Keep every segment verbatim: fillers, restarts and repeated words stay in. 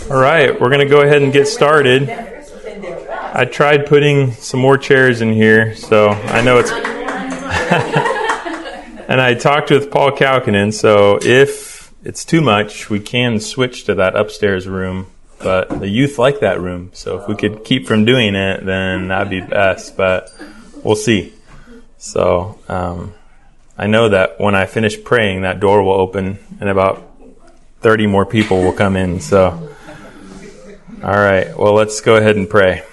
All right, we're going to go ahead and get started. I tried putting some more chairs in here, so I know it's... And I talked with Paul Kalkinen, so if it's too much, we can switch to that upstairs room. But the youth like that room, so if we could keep from doing it, then that'd be best, but we'll see. So um, I know that when I finish praying, that door will open and about thirty more people will come in. So, all right, well, let's go ahead and pray.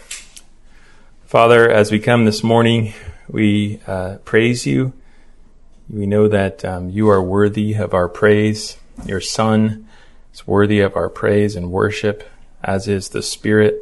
Father, as we come this morning, we uh, praise you. We know that um, you are worthy of our praise. Your Son is worthy of our praise and worship, as is the Spirit.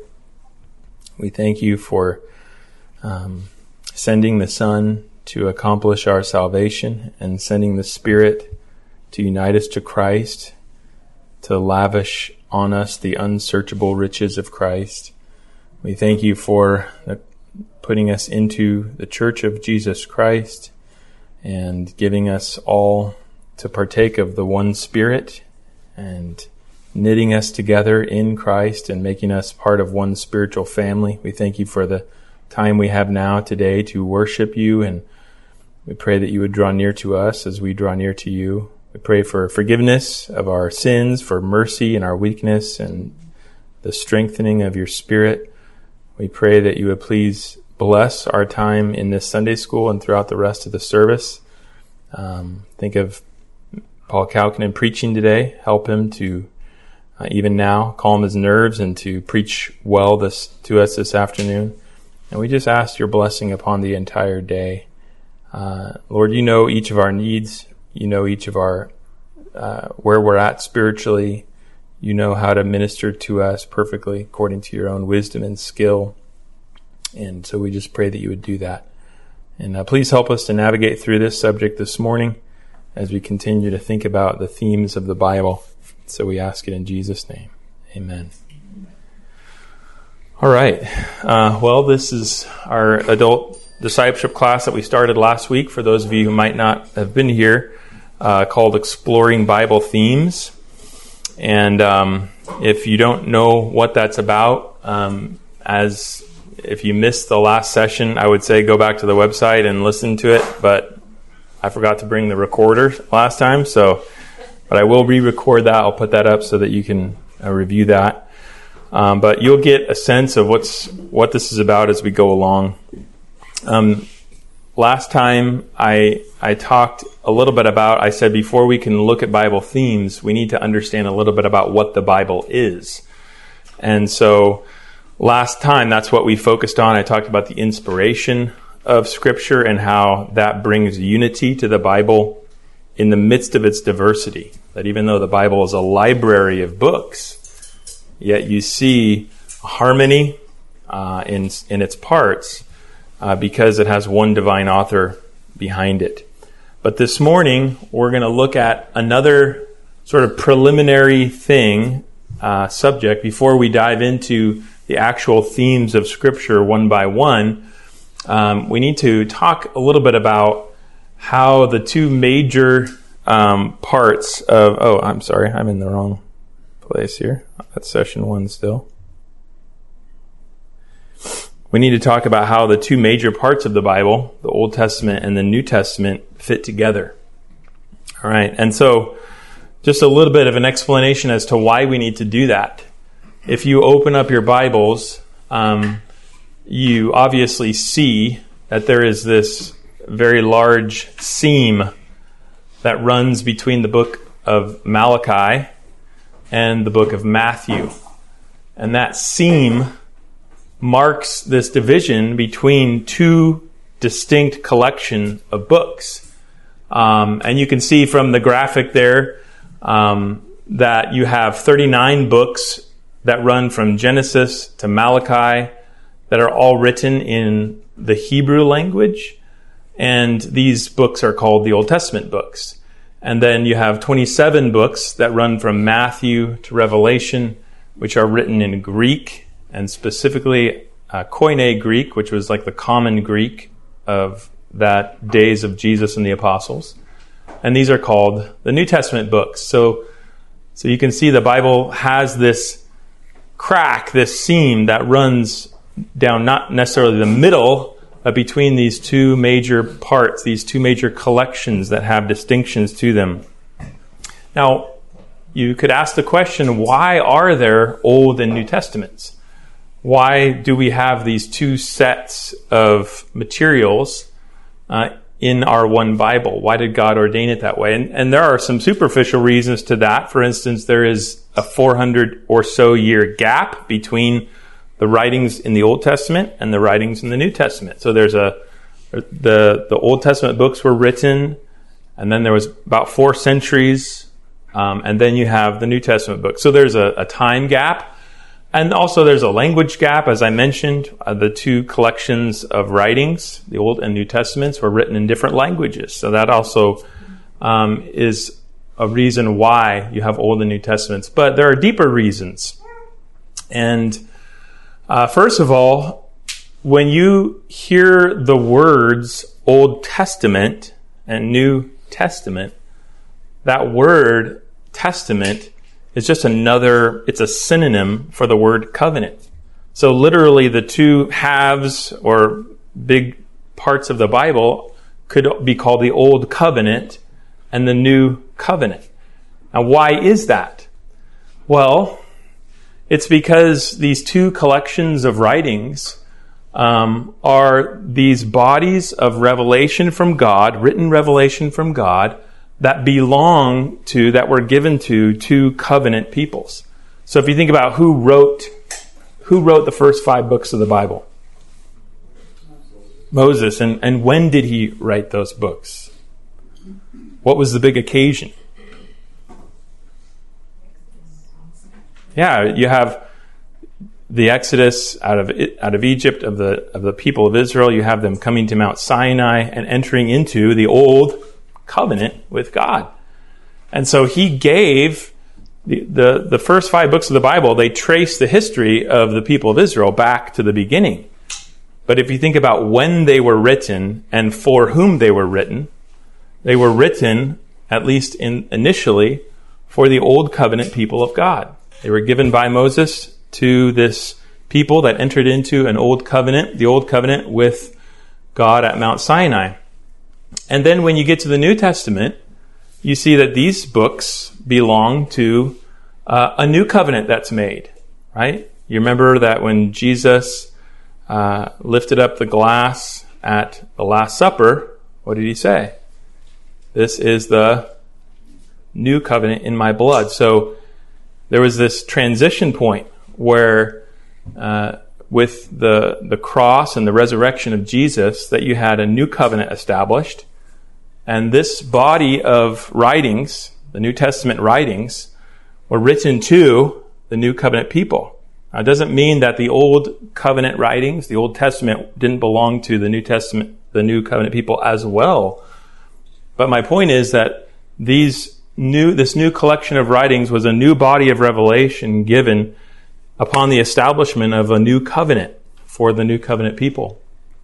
We thank you for um, sending the Son to accomplish our salvation and sending the Spirit to unite us to Christ, to lavish on us the unsearchable riches of Christ. We thank you for the, putting us into the Church of Jesus Christ and giving us all to partake of the one Spirit and knitting us together in Christ and making us part of one spiritual family. We thank you for the time we have now today to worship you, and we pray that you would draw near to us as we draw near to you. We pray for forgiveness of our sins, for mercy in our weakness, and the strengthening of your Spirit. We pray that you would please bless our time in this Sunday school and throughout the rest of the service. Um, think of Paul Kalkinen preaching today. Help him to, uh, even now, calm his nerves and to preach well this to us this afternoon. And we just ask your blessing upon the entire day. Uh, Lord, you know each of our needs. You know each of our, uh, where we're at spiritually. You know how to minister to us perfectly according to your own wisdom and skill. And so we just pray that you would do that. And uh, please help us to navigate through this subject this morning as we continue to think about the themes of the Bible. So we ask it in Jesus' name. Amen. All right. Uh, well, this is our adult discipleship class that we started last week. For those of you who might not have been here, uh, called Exploring Bible Themes. And um, if you don't know what that's about, um, as if you missed the last session, I would say go back to the website and listen to it. But I forgot to bring the recorder last time, so but I will re-record that. I'll put that up so that you can uh, review that. Um, but you'll get a sense of what's what this is about as we go along. Um, last time I I talked a little bit about, I said before we can look at Bible themes, we need to understand a little bit about what the Bible is. And so last time, that's what we focused on. I talked about the inspiration of Scripture and how that brings unity to the Bible in the midst of its diversity. That even though the Bible is a library of books, yet you see harmony uh, in in its parts uh, because it has one divine author behind it. But this morning, we're going to look at another sort of preliminary thing, uh, subject, before we dive into the actual themes of Scripture one by one. Um, we need to talk a little bit about how the two major um, parts of... Oh, I'm sorry, I'm in the wrong place here. That's session one still. We need to talk about how the two major parts of the Bible, the Old Testament and the New Testament, fit together. All right, and so just a little bit of an explanation as to why we need to do that. If you open up your Bibles, um, you obviously see that there is this very large seam that runs between the book of Malachi and the book of Matthew. And that seam marks this division between two distinct collection of books. Um, and you can see from the graphic there um, that you have thirty-nine books that run from Genesis to Malachi that are all written in the Hebrew language. And these books are called the Old Testament books. And then you have twenty-seven books that run from Matthew to Revelation, which are written in Greek, and specifically uh, Koine Greek, which was like the common Greek of that days of Jesus and the apostles. And these are called the New Testament books. So, so you can see the Bible has this crack, this seam that runs down not necessarily the middle, but between these two major parts, these two major collections that have distinctions to them. Now, you could ask the question, why are there Old and New Testaments? Why do we have these two sets of materials uh, in our one Bible? Why did God ordain it that way? And, and there are some superficial reasons to that. For instance, there is a four hundred or so year gap between the writings in the Old Testament and the writings in the New Testament. So there's a the the Old Testament books were written, and then there was about four centuries, um, and then you have the New Testament books. So there's a, a time gap. And also there's a language gap, as I mentioned. Uh, the two collections of writings, the Old and New Testaments, were written in different languages. So that also um, is a reason why you have Old and New Testaments. But there are deeper reasons. And uh, first of all, when you hear the words Old Testament and New Testament, that word testament is just another, it's a synonym for the word covenant. So literally the two halves or big parts of the Bible could be called the Old Covenant and the New Covenant. Now, why is that? Well, it's because these two collections of writings um, are these bodies of revelation from God, written revelation from God, that belong to, that were given to two covenant peoples. So if you think about who wrote, who wrote the first five books of the Bible? Moses. And, and when did he write those books? What was the big occasion? Yeah, you have the Exodus out of out of Egypt of the of the people of Israel. You have them coming to Mount Sinai and entering into the old covenant with God. And so he gave the, the, the first five books of the Bible, they trace the history of the people of Israel back to the beginning. But if you think about when they were written and for whom they were written, they were written, at least in, initially, for the old covenant people of God. They were given by Moses to this people that entered into an old covenant, the old covenant with God at Mount Sinai. And then when you get to the New Testament, you see that these books belong to uh, a new covenant that's made, right? You remember that when Jesus uh, lifted up the glass at the Last Supper, what did he say? This is the new covenant in my blood. So there was this transition point where uh, with the, the cross and the resurrection of Jesus, that you had a new covenant established. And this body of writings, the New Testament writings, were written to the New Covenant people. Now, it doesn't mean that the Old Covenant writings, the Old Testament, didn't belong to the New Testament, the New Covenant people as well. But my point is that these new, this new collection of writings was a new body of revelation given upon the establishment of a new covenant for the New Covenant people.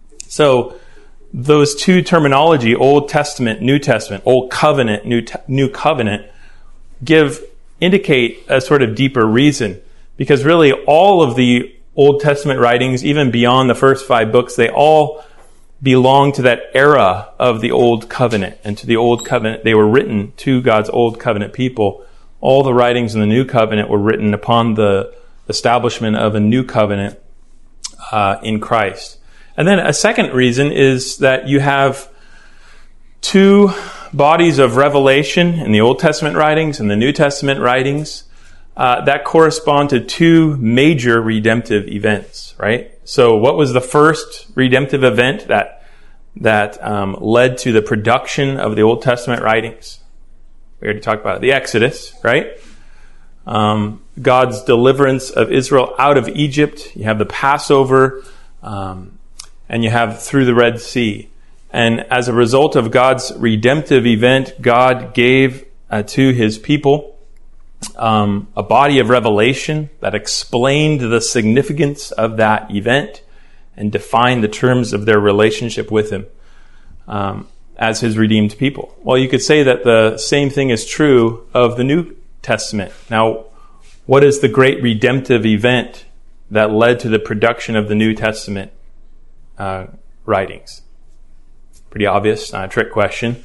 So those two terminology, Old Testament, New Testament, Old Covenant, New te- New Covenant, give indicate a sort of deeper reason. Because really all of the Old Testament writings, even beyond the first five books, they all belong to that era of the Old Covenant. And to the Old Covenant, they were written to God's Old Covenant people. All the writings in the New Covenant were written upon the establishment of a new covenant uh, in Christ. And then a second reason is that you have two bodies of revelation in the Old Testament writings and the New Testament writings uh, that correspond to two major redemptive events, right? So what was the first redemptive event that that um, led to the production of the Old Testament writings? We already talked about it. The Exodus, right? Um, God's deliverance of Israel out of Egypt. You have the Passover, um, and you have through the Red Sea. And as a result of God's redemptive event, God gave uh, to his people um, a body of revelation that explained the significance of that event and defined the terms of their relationship with him um, as his redeemed people. Well, you could say that the same thing is true of the New Testament. Now, What is the great redemptive event that led to the production of the New Testament uh, writings? Pretty obvious, not a trick question.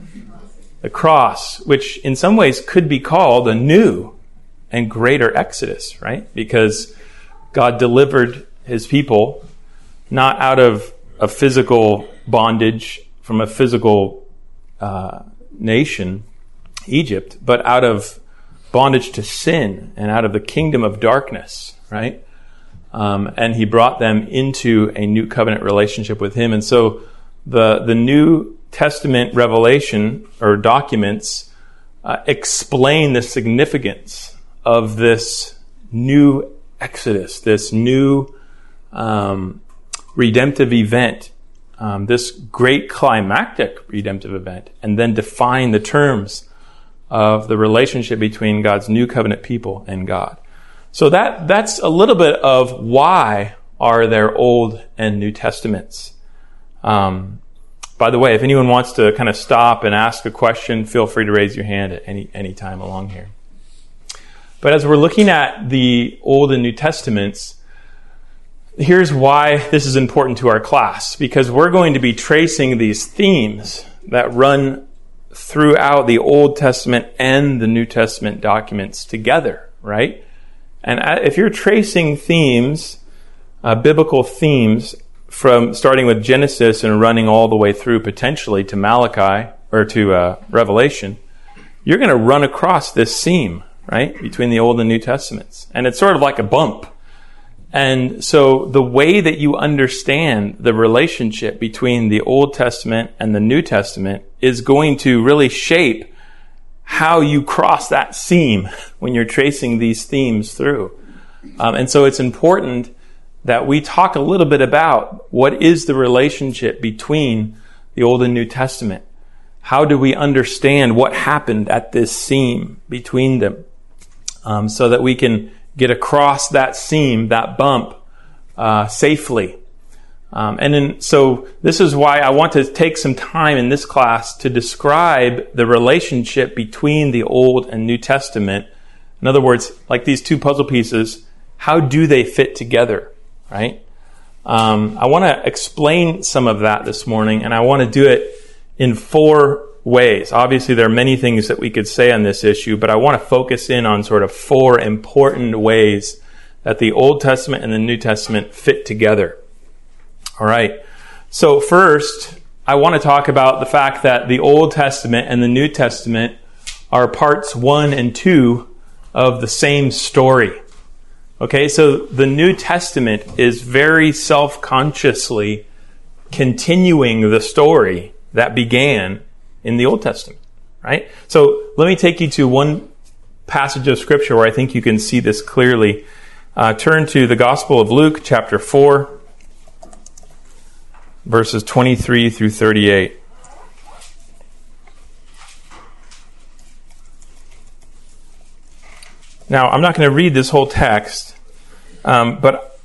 The cross, which in some ways could be called a new and greater Exodus, right? Because God delivered his people not out of a physical bondage from a physical uh, nation, Egypt, but out of bondage to sin and out of the kingdom of darkness, right? Um, and he brought them into a new covenant relationship with him. And so the the New Testament revelation or documents uh, explain the significance of this new Exodus, this new um, redemptive event, um, this great climactic redemptive event, and then define the terms of the relationship between God's new covenant people and God. So that that's a little bit of why are there Old and New Testaments. Um, by the way, if anyone wants to kind of stop and ask a question, feel free to raise your hand at any any time along here. But as we're looking at the Old and New Testaments, here's why this is important to our class, because we're going to be tracing these themes that run throughout the Old Testament and the New Testament documents together, right? And if you're tracing themes, uh, biblical themes, from starting with Genesis and running all the way through potentially to Malachi or to uh, Revelation, you're going to run across this seam, right, between the Old and New Testaments. And it's sort of like a bump. And so the way that you understand the relationship between the Old Testament and the New Testament is going to really shape how you cross that seam when you're tracing these themes through. Um, and so it's important that we talk a little bit about what is the relationship between the Old and New Testament. How do we understand what happened at this seam between them, um, so that we can get across that seam, that bump, uh, safely. Um, and then, so this is why I want to take some time in this class to describe the relationship between the Old and New Testament. In other words, like these two puzzle pieces, how do they fit together, right? Um, I want to explain some of that this morning, and I want to do it in four ways. Obviously, there are many things that we could say on this issue, but I want to focus in on sort of four important ways that the Old Testament and the New Testament fit together. All right. So first, I want to talk about the fact that the Old Testament and the New Testament are parts one and two of the same story. Okay, so the New Testament is very self-consciously continuing the story that began in the Old Testament, right? So let me take you to one passage of Scripture where I think you can see this clearly. Uh, turn to the Gospel of Luke, chapter four, verses twenty-three through thirty-eight. Now, I'm not going to read this whole text, um, but,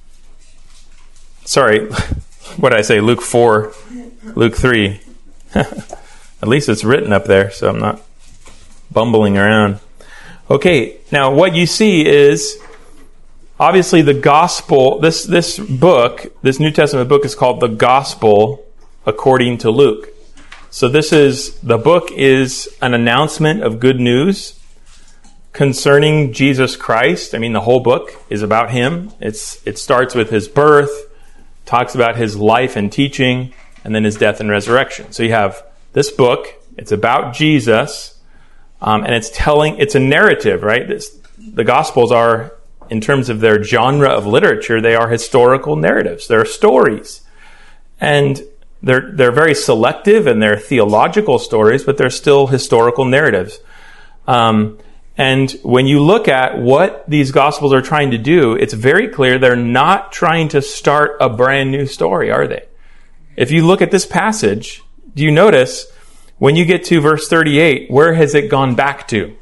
sorry, what did I say? Luke four, Luke three. At least it's written up there, so I'm not bumbling around. Okay, now what you see is, obviously the gospel, this, this book, this New Testament book is called the Gospel according to Luke. So this is, the book is an announcement of good news concerning Jesus Christ. I mean, the whole book is about him. It's it starts with his birth, talks about his life and teaching, and then his death and resurrection. So you have this book. It's about Jesus, um, and it's telling. It's a narrative, right? This, the Gospels are, in terms of their genre of literature, they are historical narratives. They're stories, and they're they're very selective, and they're theological stories, but they're still historical narratives. Um, And when you look at what these Gospels are trying to do, it's very clear they're not trying to start a brand new story, are they? If you look at this passage, do you notice when you get to verse thirty-eight, where has it gone back to?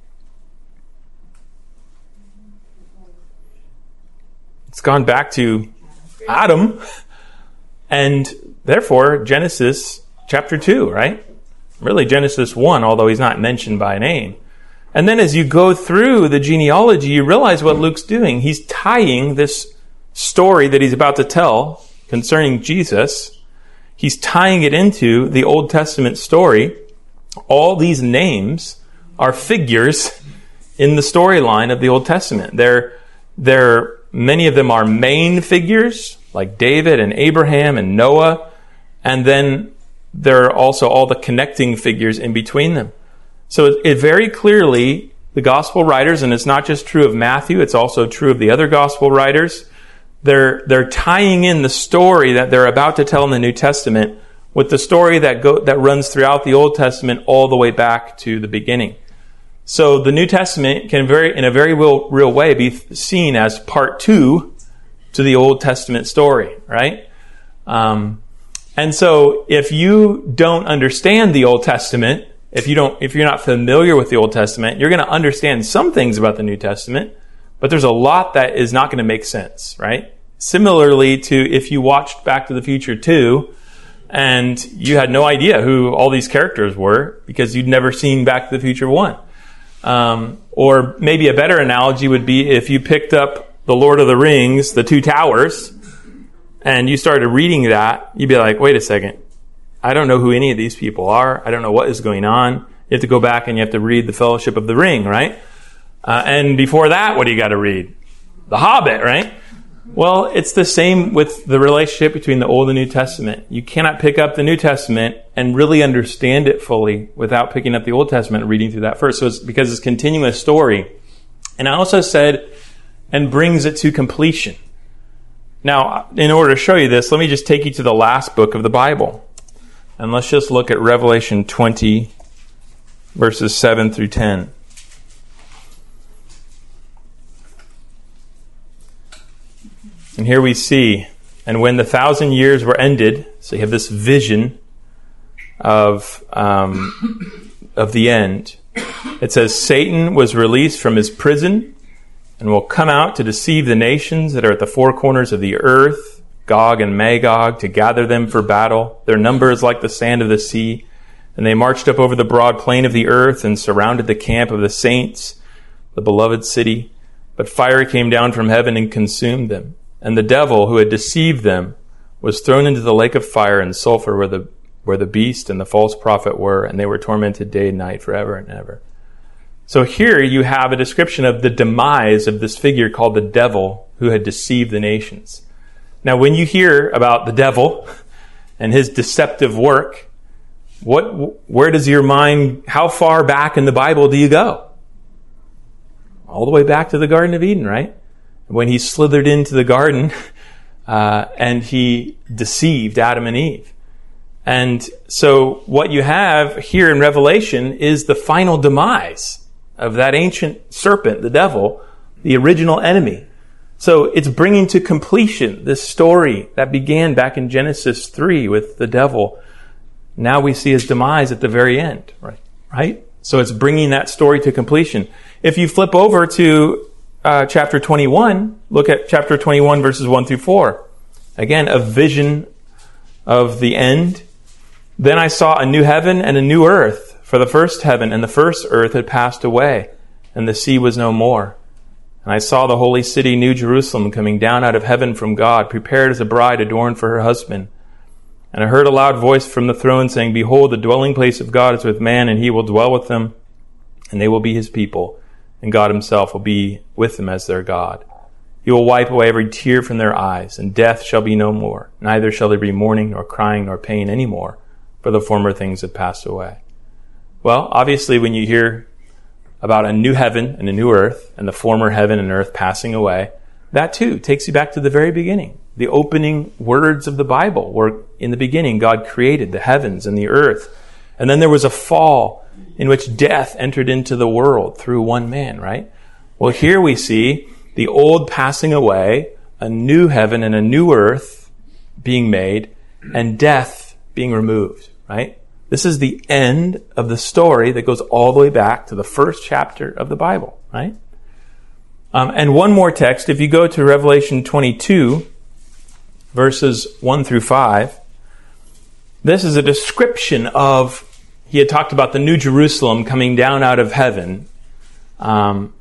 It's gone back to Adam, and therefore Genesis chapter two, right? Really Genesis one, although he's not mentioned by name. And then as you go through the genealogy, you realize what Luke's doing. He's tying this story that he's about to tell concerning Jesus. He's tying it into the Old Testament story. All these names are figures in the storyline of the Old Testament. They're, they're, many of them are main figures, like David and Abraham and Noah. And then there are also all the connecting figures in between them. So it, it very clearly, the gospel writers, and it's not just true of Matthew, it's also true of the other gospel writers, they're they're tying in the story that they're about to tell in the New Testament with the story that go, that runs throughout the Old Testament all the way back to the beginning. So the New Testament can very, in a very real, real way, be seen as part two to the Old Testament story, right? Um, and so if you don't understand the Old Testament, If you don't, if you're not familiar with the Old Testament, you're going to understand some things about the New Testament, but there's a lot that is not going to make sense, right? Similarly to if you watched Back to the Future two and you had no idea who all these characters were because you'd never seen Back to the Future one. Um, or maybe a better analogy would be if you picked up The Lord of the Rings, The Two Towers, and you started reading that, you'd be like, wait a second. I don't know who any of these people are. I don't know what is going on. You have to go back and you have to read The Fellowship of the Ring, right? Uh, and before that, what do you got to read? The Hobbit, right? Well, it's the same with the relationship between the Old and New Testament. You cannot pick up the New Testament and really understand it fully without picking up the Old Testament and reading through that first. So it's because it's a continuous story. And I also said, and brings it to completion. Now, in order to show you this, let me just take you to the last book of the Bible. And let's just look at Revelation twenty, verses seven through ten. And here we see, and when the thousand years were ended, so you have this vision of, um, of the end. It says, Satan was released from his prison and will come out to deceive the nations that are at the four corners of the earth, Gog and Magog, to gather them for battle. Their number is like the sand of the sea. And they marched up over the broad plain of the earth and surrounded the camp of the saints, the beloved city. But fire came down from heaven and consumed them. And the devil who had deceived them was thrown into the lake of fire and sulfur where the, where the beast and the false prophet were, and they were tormented day and night forever and ever. So here you have a description of the demise of this figure called the devil who had deceived the nations. Now, when you hear about the devil and his deceptive work, what, where does your mind, how far back in the Bible do you go? All the way back to the Garden of Eden, right? When he slithered into the garden uh, and he deceived Adam and Eve. And so what you have here in Revelation is the final demise of that ancient serpent, the devil, the original enemy. So it's bringing to completion this story that began back in Genesis three with the devil. Now we see his demise at the very end, right? Right? So it's bringing that story to completion. If you flip over to uh, chapter twenty-one, look at chapter twenty-one, verses one through four. Again, a vision of the end. Then I saw a new heaven and a new earth, for the first heaven and the first earth had passed away, and the sea was no more. And I saw the holy city, New Jerusalem, coming down out of heaven from God, prepared as a bride adorned for her husband. And I heard a loud voice from the throne saying, Behold, the dwelling place of God is with man, and he will dwell with them, and they will be his people, and God himself will be with them as their God. He will wipe away every tear from their eyes, and death shall be no more. Neither shall there be mourning, nor crying, nor pain any more, for the former things have passed away. Well, obviously, when you hear about a new heaven and a new earth, and the former heaven and earth passing away, that too takes you back to the very beginning. The opening words of the Bible were, in the beginning, God created the heavens and the earth. And then there was a fall in which death entered into the world through one man, right? Well, here we see the old passing away, a new heaven and a new earth being made, and death being removed, right? This is the end of the story that goes all the way back to the first chapter of the Bible, right? Um, and one more text, if you go to Revelation twenty-two, verses one through five, this is a description of, he had talked about the New Jerusalem coming down out of heaven, Um,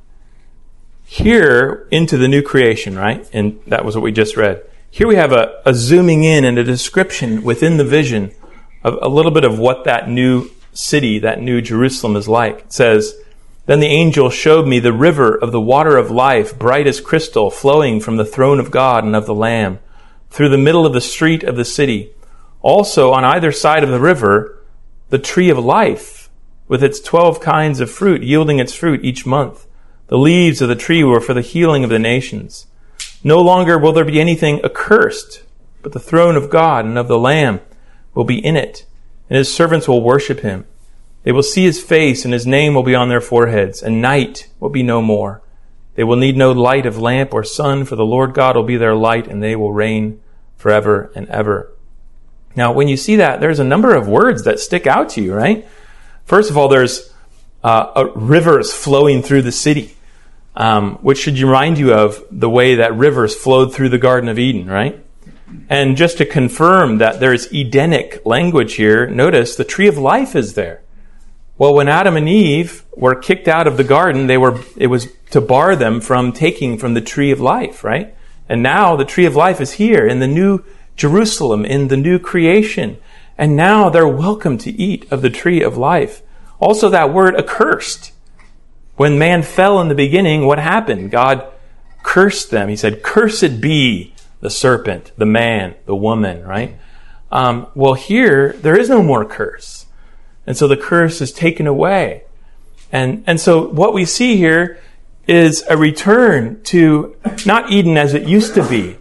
here into the new creation, right? And that was what we just read. Here we have a, a zooming in and a description within the vision of a little bit of what that new city, that new Jerusalem is like. It says, "Then the angel showed me the river of the water of life, bright as crystal, flowing from the throne of God and of the Lamb, through the middle of the street of the city. Also on either side of the river, the tree of life, with its twelve kinds of fruit, yielding its fruit each month. The leaves of the tree were for the healing of the nations. No longer will there be anything accursed, but the throne of God and of the Lamb will be in it, and his servants will worship him. They will see his face, and his name will be on their foreheads, and night will be no more. They will need no light of lamp or sun, for the Lord God will be their light, and they will reign forever and ever." Now, when you see that, there's a number of words that stick out to you, right? First of all, there's uh, a rivers flowing through the city, um, which should remind you of the way that rivers flowed through the Garden of Eden, right? And just to confirm that there's Edenic language here, notice the tree of life is there. Well, when Adam and Eve were kicked out of the garden, they were it was to bar them from taking from the tree of life, right? And now the tree of life is here in the new Jerusalem, in the new creation. And now they're welcome to eat of the tree of life. Also that word accursed. When man fell in the beginning, what happened? God cursed them. He said, "Cursed be the serpent, the man, the woman," right? Um, well, here, there is no more curse. And so the curse is taken away. And, and so what we see here is a return to not Eden as it used to be,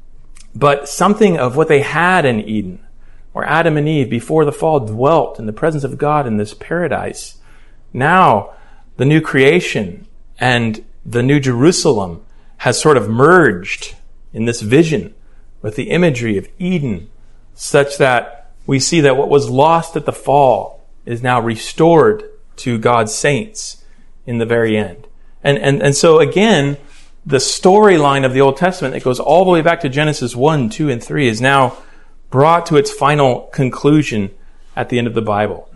but something of what they had in Eden, where Adam and Eve, before the fall, dwelt in the presence of God in this paradise. Now, the new creation and the new Jerusalem has sort of merged in this vision with the imagery of Eden, such that we see that what was lost at the fall is now restored to God's saints in the very end. And, and, and so again, the storyline of the Old Testament that goes all the way back to Genesis one, two, and three is now brought to its final conclusion at the end of the Bible.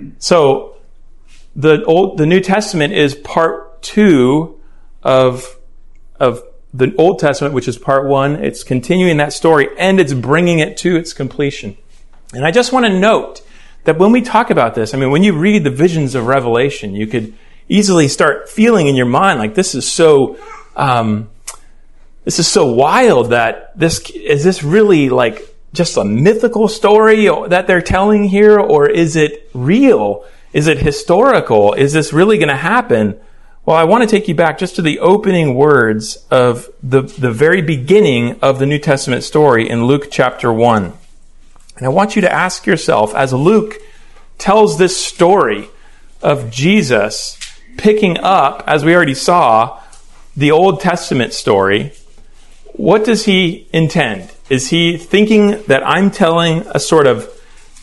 So the Old, the New Testament is part two of, of the Old Testament, which is part one. It's continuing that story and it's bringing it to its completion. And I just want to note that when we talk about this, I mean, when you read the visions of Revelation, you could easily start feeling in your mind like this is so, um, this is so wild that this, is this really like just a mythical story that they're telling here, or is it real? Is it historical? Is this really going to happen? Well, I want to take you back just to the opening words of the, the very beginning of the New Testament story in Luke chapter one. And I want you to ask yourself, as Luke tells this story of Jesus picking up, as we already saw, the Old Testament story, what does he intend? Is he thinking that I'm telling a sort of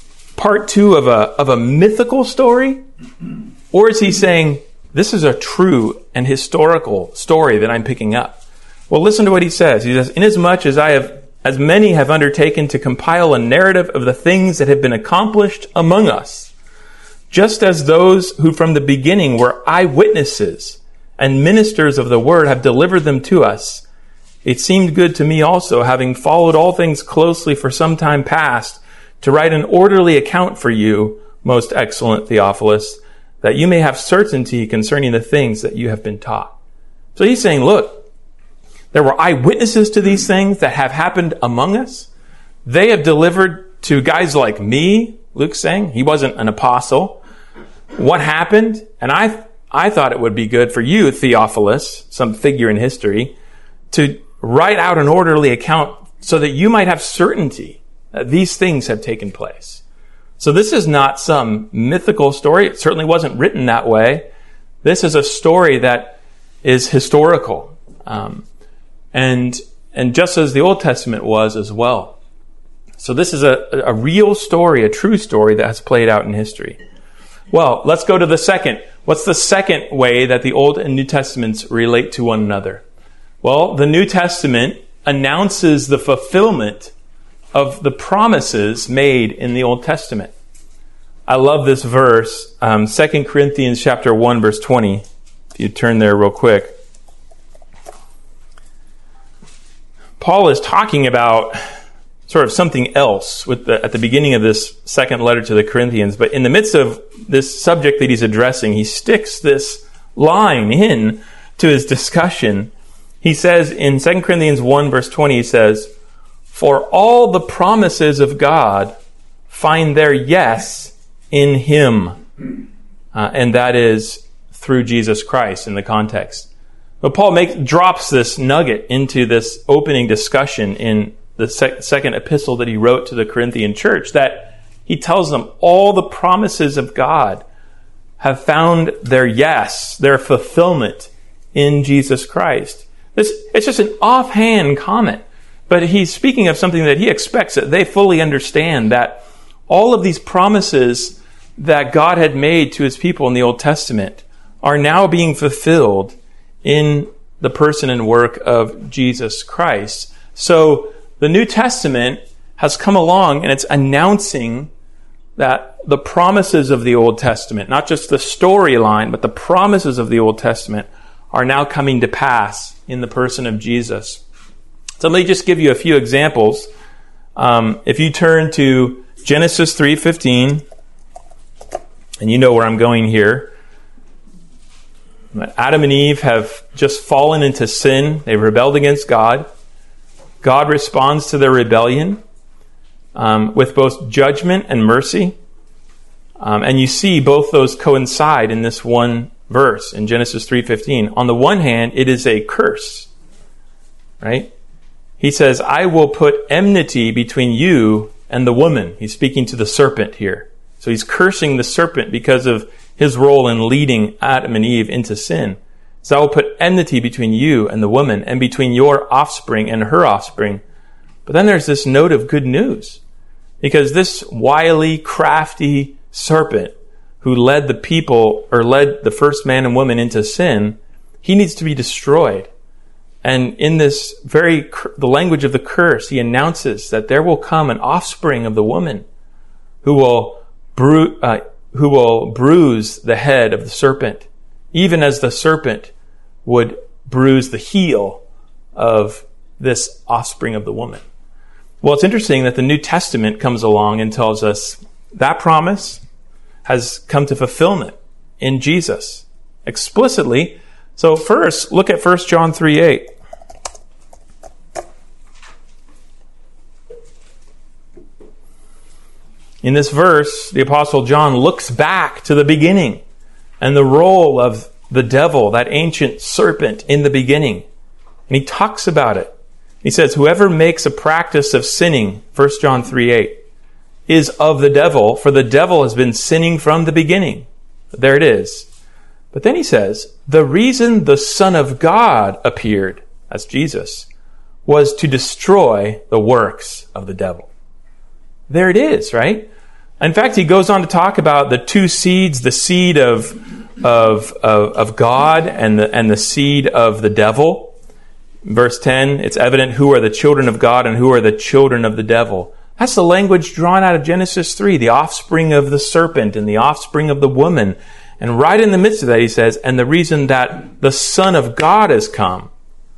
part two of a, of a mythical story? Or is he saying, this is a true and historical story that I'm picking up? Well, listen to what he says. He says, "Inasmuch as I have, as many have undertaken to compile a narrative of the things that have been accomplished among us, just as those who from the beginning were eyewitnesses and ministers of the word have delivered them to us, it seemed good to me also, having followed all things closely for some time past, to write an orderly account for you, most excellent Theophilus, that you may have certainty concerning the things that you have been taught." So he's saying, look, there were eyewitnesses to these things that have happened among us. They have delivered to guys like me, Luke's saying. He wasn't an apostle. What happened? And I I thought it would be good for you, Theophilus, some figure in history, to write out an orderly account so that you might have certainty that these things have taken place. So this is not some mythical story. It certainly wasn't written that way. This is a story that is historical. Um, and and just as the Old Testament was as well. So this is a, a real story, a true story that has played out in history. Well, let's go to the second. What's the second way that the Old and New Testaments relate to one another? Well, the New Testament announces the fulfillment of the promises made in the Old Testament. I love this verse, um, Second Corinthians chapter one, verse twenty. If If you turn there real quick. Paul is talking about sort of something else with the, at the beginning of this second letter to the Corinthians. But in the midst of this subject that he's addressing, he sticks this line in to his discussion. He says in Second Corinthians one, verse twenty, he says, "For all the promises of God find their yes in him." Uh, and that is through Jesus Christ in the context. But Paul makes, drops this nugget into this opening discussion in the sec- second epistle that he wrote to the Corinthian church, that he tells them all the promises of God have found their yes, their fulfillment in Jesus Christ. This, it's just an offhand comment, but he's speaking of something that he expects that they fully understand, that all of these promises that God had made to his people in the Old Testament are now being fulfilled in the person and work of Jesus Christ. So the New Testament has come along and it's announcing that the promises of the Old Testament, not just the storyline, but the promises of the Old Testament are now coming to pass in the person of Jesus. So let me just give you a few examples. Um, if you turn to Genesis three fifteen, and you know where I'm going here. Adam and Eve have just fallen into sin. They've rebelled against God. God responds to their rebellion um, with both judgment and mercy. Um, and you see both those coincide in this one verse in Genesis three fifteen. On the one hand, it is a curse, right? He says, "I will put enmity between you and the woman." He's speaking to the serpent here. So he's cursing the serpent because of his role in leading Adam and Eve into sin. So I will put enmity between you and the woman, and between your offspring and her offspring. But then there's this note of good news, because this wily, crafty serpent who led the people, or led the first man and woman into sin, he needs to be destroyed. And in this very, the language of the curse, he announces that there will come an offspring of the woman who will bru- uh, who will bruise the head of the serpent, even as the serpent would bruise the heel of this offspring of the woman. Well, it's interesting that the New Testament comes along and tells us that promise has come to fulfillment in Jesus explicitly. So first, look at First John three eight. In this verse, the Apostle John looks back to the beginning and the role of the devil, that ancient serpent in the beginning. And he talks about it. He says, "Whoever makes a practice of sinning," First John three eight, "is of the devil, for the devil has been sinning from the beginning." There it is. But then he says, "The reason the Son of God appeared," that's Jesus, "was to destroy the works of the devil." There it is, right? In fact, he goes on to talk about the two seeds, the seed of of of, of God and the and the seed of the devil. Verse ten, it's evident who are the children of God and who are the children of the devil. That's the language drawn out of Genesis three, the offspring of the serpent and the offspring of the woman. And right in the midst of that, he says, and the reason that the Son of God has come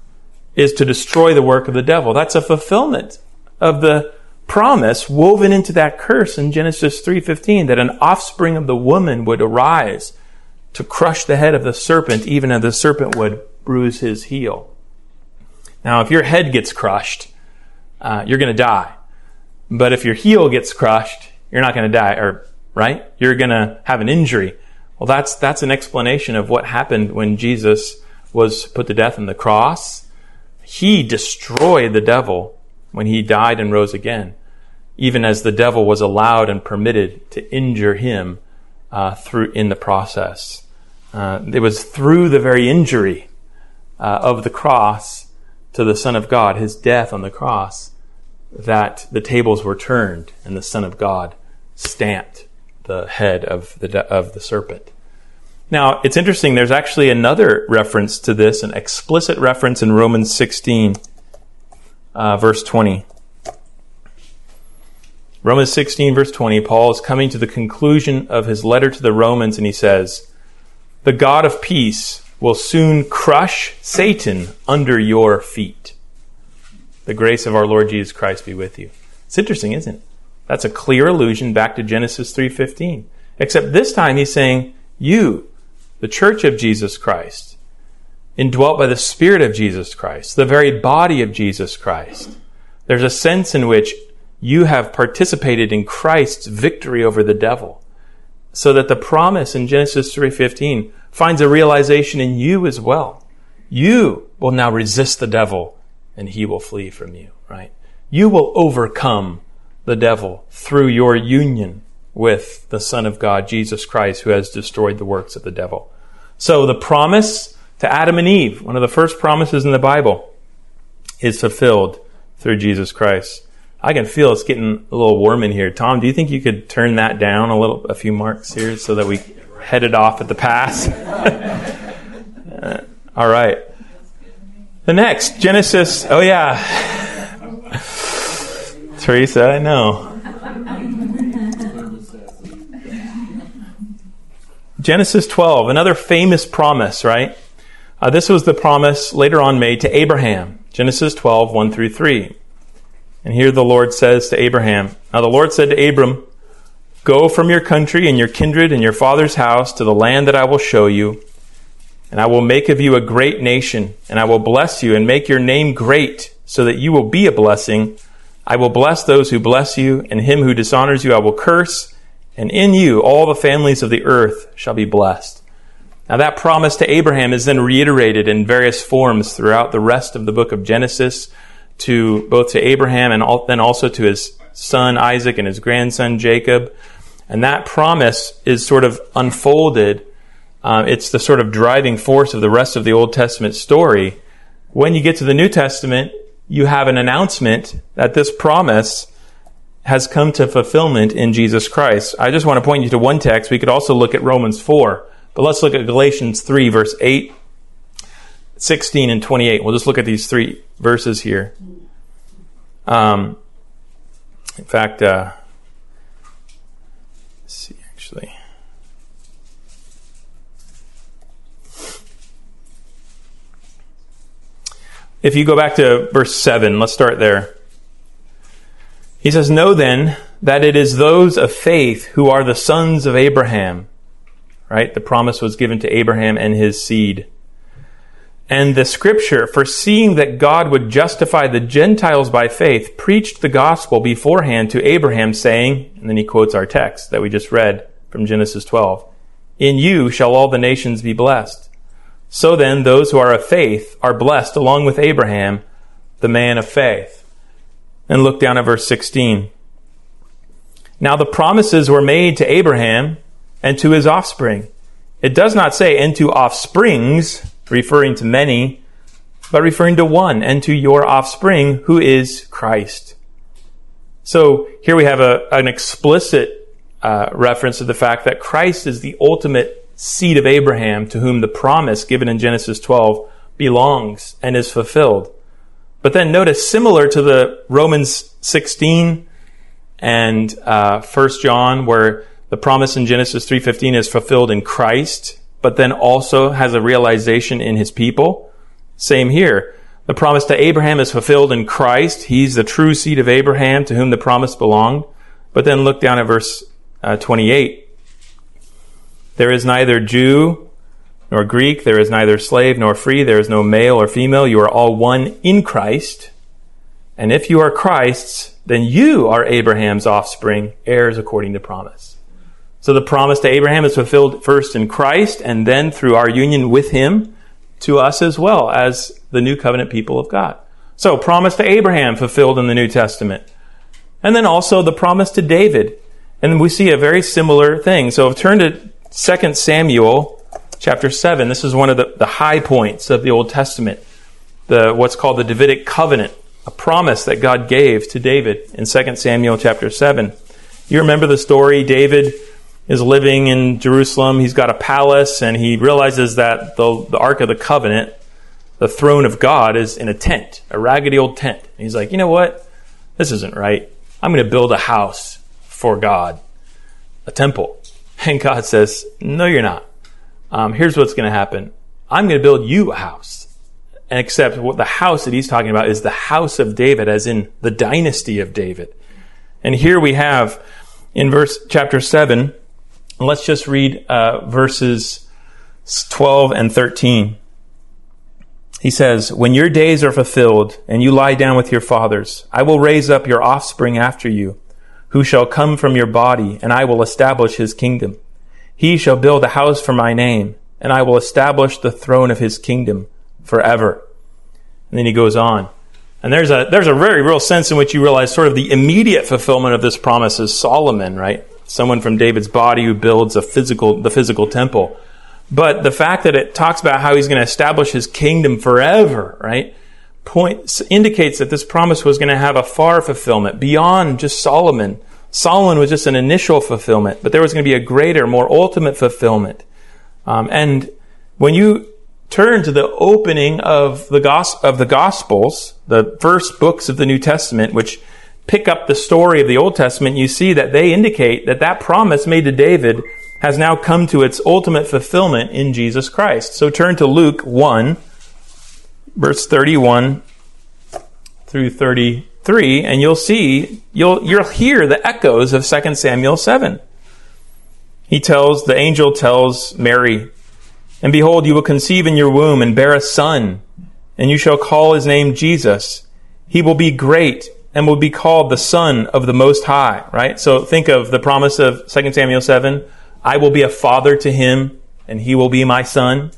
is to destroy the work of the devil. That's a fulfillment of the promise woven into that curse in Genesis three fifteen, that an offspring of the woman would arise to crush the head of the serpent, even as the serpent would bruise his heel. Now, if your head gets crushed, uh, you're going to die. But if your heel gets crushed, you're not going to die, or right? You're going to have an injury. Well, that's that's an explanation of what happened when Jesus was put to death on the cross. He destroyed the devil when he died and rose again, even as the devil was allowed and permitted to injure him uh, through in the process. Uh, it was through the very injury uh, of the cross to the Son of God, his death on the cross, that the tables were turned and the Son of God stamped the head of the of the serpent. Now, it's interesting, there's actually another reference to this, an explicit reference in Romans sixteen, uh, verse twenty. Romans sixteen, verse twenty, Paul is coming to the conclusion of his letter to the Romans, and he says, "The God of peace will soon crush Satan under your feet. The grace of our Lord Jesus Christ be with you. It's interesting, isn't it? That's a clear allusion back to Genesis three fifteen. Except this time he's saying, you, the church of Jesus Christ, indwelt by the Spirit of Jesus Christ, the very body of Jesus Christ. There's a sense in which you have participated in Christ's victory over the devil, so that the promise in Genesis three fifteen finds a realization in you as well. You will now resist the devil and he will flee from you, right? You will overcome the devil through your union with the Son of God, Jesus Christ, who has destroyed the works of the devil. So the promise to Adam and Eve, one of the first promises in the Bible, is fulfilled through Jesus Christ. I can feel it's getting a little warm in here. Tom, do you think you could turn that down a little, a few marks here so that we headed off at the pass? uh, all right. The next, Genesis. Oh, yeah. Teresa, I know. Genesis twelve, another famous promise, right? Uh, this was the promise later on made to Abraham. Genesis twelve, one through three. And here the Lord says to Abraham, now the Lord said to Abram, go from your country and your kindred and your father's house to the land that I will show you, and I will make of you a great nation, and I will bless you and make your name great, so that you will be a blessing. I will bless those who bless you, and him who dishonors you I will curse, and in you all the families of the earth shall be blessed. Now that promise to Abraham is then reiterated in various forms throughout the rest of the book of Genesis, to both to Abraham and then also to his son Isaac and his grandson Jacob. And that promise is sort of unfolded. Uh, it's the sort of driving force of the rest of the Old Testament story. When you get to the New Testament, you have an announcement that this promise has come to fulfillment in Jesus Christ. I just want to point you to one text. We could also look at Romans four, but let's look at Galatians three, verse eight, sixteen, and twenty-eight. We'll just look at these three verses here. Um, in fact, uh, let's see, actually. If you go back to verse seven, let's start there. He says, know then that it is those of faith who are the sons of Abraham. Right? The promise was given to Abraham and his seed. And the scripture, foreseeing that God would justify the Gentiles by faith, preached the gospel beforehand to Abraham, saying, and then he quotes our text that we just read from Genesis twelve, in you shall all the nations be blessed. So then, those who are of faith are blessed along with Abraham, the man of faith. And look down at verse sixteen. Now the promises were made to Abraham and to his offspring. It does not say, and to offsprings, referring to many, but referring to one, and to your offspring, who is Christ. So here we have a, an explicit uh, reference to the fact that Christ is the ultimate seed of Abraham, to whom the promise given in Genesis twelve belongs and is fulfilled. But then notice, similar to the Romans sixteen and uh, First John, where the promise in Genesis three fifteen is fulfilled in Christ, but then also has a realization in his people. Same here. The promise to Abraham is fulfilled in Christ. He's the true seed of Abraham, to whom the promise belonged. But then look down at verse uh, twenty-eight. There is neither Jew nor Greek, there is neither slave nor free, there is no male or female. You are all one in Christ. And if you are Christ's, then you are Abraham's offspring, heirs according to promise. So the promise to Abraham is fulfilled first in Christ, and then through our union with him to us as well as the new covenant people of God. So promise to Abraham fulfilled in the New Testament. And then also the promise to David. And we see a very similar thing. So turn to Second Samuel chapter seven. This is one of the, the high points of the Old Testament. The what's called the Davidic covenant, a promise that God gave to David in Second Samuel chapter seven. You remember the story. David is living in Jerusalem. He's got a palace, and he realizes that the, the Ark of the Covenant, the throne of God, is in a tent, a raggedy old tent. And he's like, you know what? This isn't right. I'm going to build a house for God, a temple. And God says, no, you're not. Um, here's what's going to happen. I'm going to build you a house. And except what the house that he's talking about is the house of David, as in the dynasty of David. And here we have in verse chapter seven, let's just read uh, verses twelve and thirteen. He says, when your days are fulfilled and you lie down with your fathers, I will raise up your offspring after you, who shall come from your body, and I will establish his kingdom. He shall build a house for my name, and I will establish the throne of his kingdom forever. And then he goes on. And there's a there's a very real sense in which you realize sort of the immediate fulfillment of this promise is Solomon, right? Someone from David's body who builds a physical the physical temple. But the fact that it talks about how he's going to establish his kingdom forever, right, points indicates that this promise was going to have a far fulfillment beyond just Solomon. Solomon was just an initial fulfillment, but there was going to be a greater, more ultimate fulfillment. Um, and when you turn to the opening of the gos- of the Gospels, the first books of the New Testament, which pick up the story of the Old Testament, you see that they indicate that that promise made to David has now come to its ultimate fulfillment in Jesus Christ. So turn to Luke one, verse thirty-one through thirty-three, and you'll see, you'll you'll hear the echoes of Second Samuel seven. He tells, the angel tells Mary, and behold, you will conceive in your womb and bear a son, and you shall call his name Jesus. He will be great and will be called the Son of the Most High, right? So think of the promise of Second Samuel seven. I will be a father to him, and he will be my son.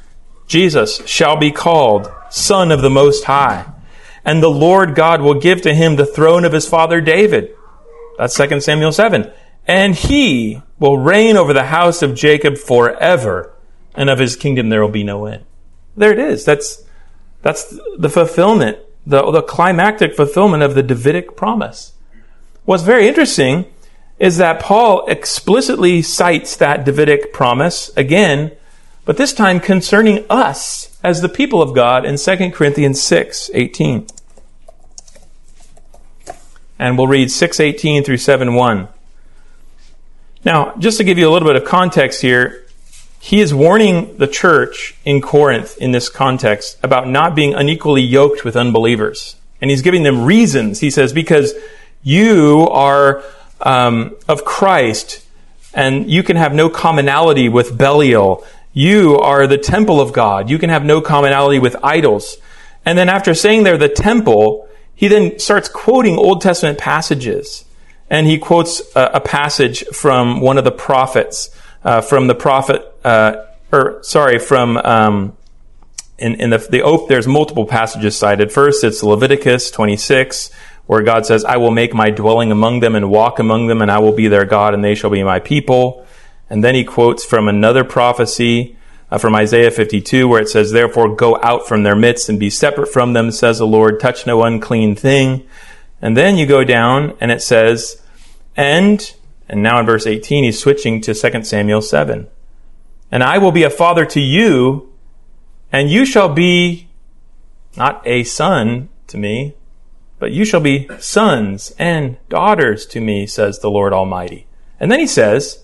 Jesus shall be called Son of the Most High, and the Lord God will give to him the throne of his father David. That's Second Samuel seven. And he will reign over the house of Jacob forever, and of his kingdom there will be no end. There it is. That's that's the fulfillment, the, the climactic fulfillment of the Davidic promise. What's very interesting is that Paul explicitly cites that Davidic promise again, but this time concerning us as the people of God in Second Corinthians six eighteen. And we'll read six eighteen through seven one. Now, just to give you a little bit of context here, he is warning the church in Corinth in this context about not being unequally yoked with unbelievers. And he's giving them reasons. He says, because you are um, of Christ, and you can have no commonality with Belial. You are the temple of God. You can have no commonality with idols. And then after saying they're the temple, he then starts quoting Old Testament passages. And he quotes a, a passage from one of the prophets, uh, from the prophet, uh, or sorry, from um, in, in the the op- there's multiple passages cited. First, it's Leviticus twenty-six, where God says, "I will make my dwelling among them and walk among them, and I will be their God, and they shall be my people." And then he quotes from another prophecy uh, from Isaiah fifty-two, where it says, "Therefore go out from their midst and be separate from them, says the Lord, touch no unclean thing." And then you go down and it says, and, and now in verse eighteen, he's switching to Second Samuel seven. "And I will be a father to you, and you shall be not a son to me, but you shall be sons and daughters to me, says the Lord Almighty." And then he says,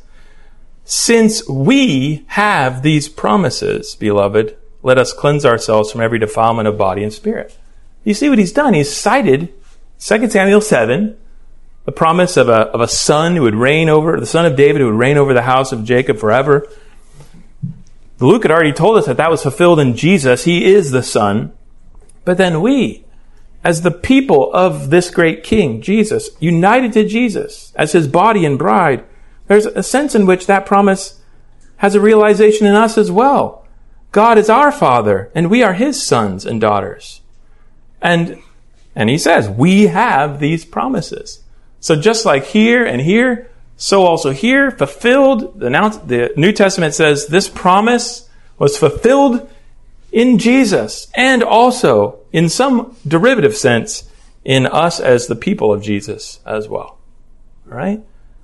"Since we have these promises, beloved, let us cleanse ourselves from every defilement of body and spirit." You see what he's done? He's cited Second Samuel seven, the promise of a, of a son who would reign over, the son of David who would reign over the house of Jacob forever. Luke had already told us that that was fulfilled in Jesus. He is the Son. But then we, as the people of this great King, Jesus, united to Jesus as his body and bride, there's a sense in which that promise has a realization in us as well. God is our Father, and we are his sons and daughters. And, and he says, we have these promises. So just like here and here, so also here, fulfilled, the, the New Testament says this promise was fulfilled in Jesus, and also, in some derivative sense, in us as the people of Jesus as well. All right?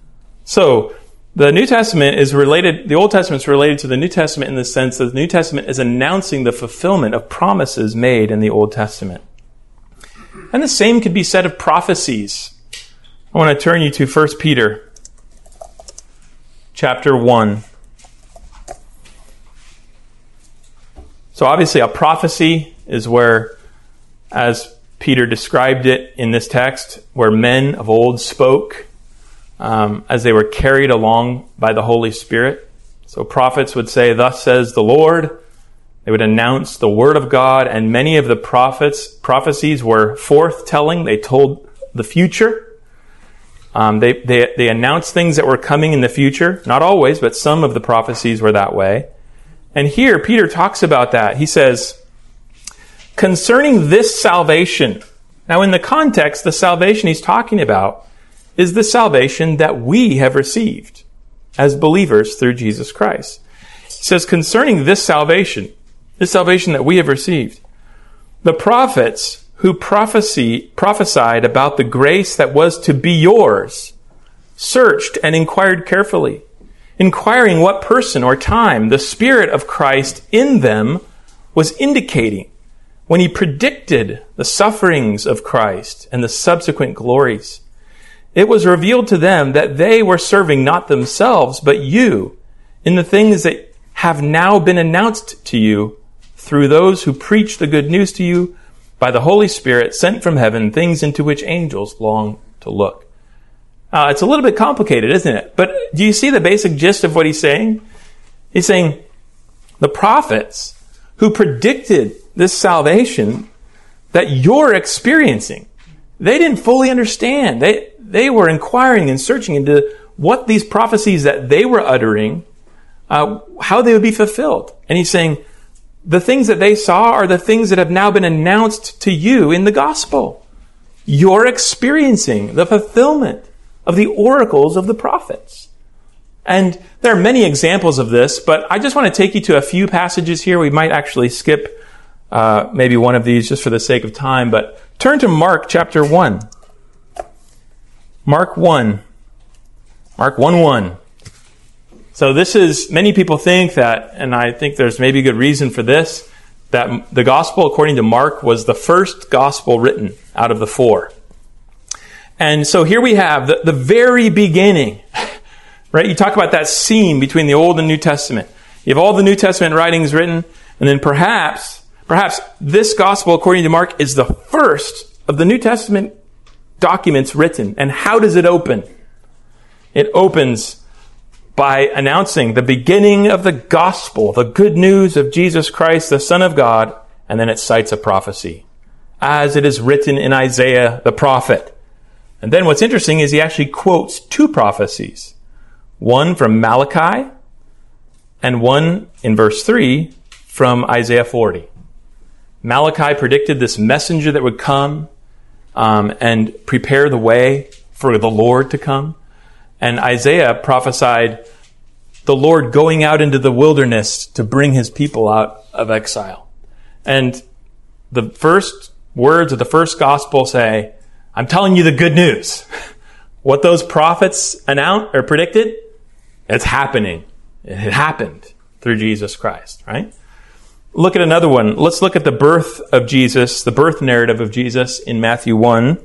So, the New Testament is related, the Old Testament is related to the New Testament in the sense that the New Testament is announcing the fulfillment of promises made in the Old Testament. And the same could be said of prophecies. I want to turn you to First Peter chapter one. So obviously a prophecy is where, as Peter described it in this text, where men of old spoke um, as they were carried along by the Holy Spirit. So prophets would say, "Thus says the Lord." They would announce the word of God, and many of the prophets' prophecies were forth-telling. They told the future. Um, they, they, they announced things that were coming in the future. Not always, but some of the prophecies were that way. And here, Peter talks about that. He says, concerning this salvation. Now, in the context, the salvation he's talking about is the salvation that we have received as believers through Jesus Christ. He says, concerning this salvation, this salvation that we have received, the prophets who prophecy, prophesied about the grace that was to be yours, searched and inquired carefully, inquiring what person or time the Spirit of Christ in them was indicating when he predicted the sufferings of Christ and the subsequent glories. It was revealed to them that they were serving not themselves, but you, in the things that have now been announced to you through those who preach the good news to you by the Holy Spirit sent from heaven, things into which angels long to look. Uh, it's a little bit complicated, isn't it? But do you see the basic gist of what he's saying? He's saying the prophets who predicted this salvation that you're experiencing, they didn't fully understand. They, they were inquiring and searching into what these prophecies that they were uttering, uh, how they would be fulfilled. And he's saying, the things that they saw are the things that have now been announced to you in the gospel. You're experiencing the fulfillment of the oracles of the prophets. And there are many examples of this, but I just want to take you to a few passages here. We might actually skip uh, maybe one of these just for the sake of time, but turn to Mark chapter one. Mark one. Mark one one. So this is, many people think that, and I think there's maybe good reason for this, that the gospel according to Mark was the first gospel written out of the four. And so here we have the, the very beginning, right? You talk about that seam between the Old and New Testament. You have all the New Testament writings written, and then perhaps, perhaps this gospel according to Mark is the first of the New Testament documents written. And how does it open? It opens by announcing the beginning of the gospel, the good news of Jesus Christ, the Son of God, and then it cites a prophecy, as it is written in Isaiah the prophet. And then what's interesting is he actually quotes two prophecies, one from Malachi, and one in verse three from Isaiah forty. Malachi predicted this messenger that would come um, and prepare the way for the Lord to come. And Isaiah prophesied the Lord going out into the wilderness to bring his people out of exile. And the first words of the first gospel say, I'm telling you the good news. What those prophets announced or predicted, it's happening. It happened through Jesus Christ, right? Look at another one. Let's look at the birth of Jesus, the birth narrative of Jesus in Matthew one.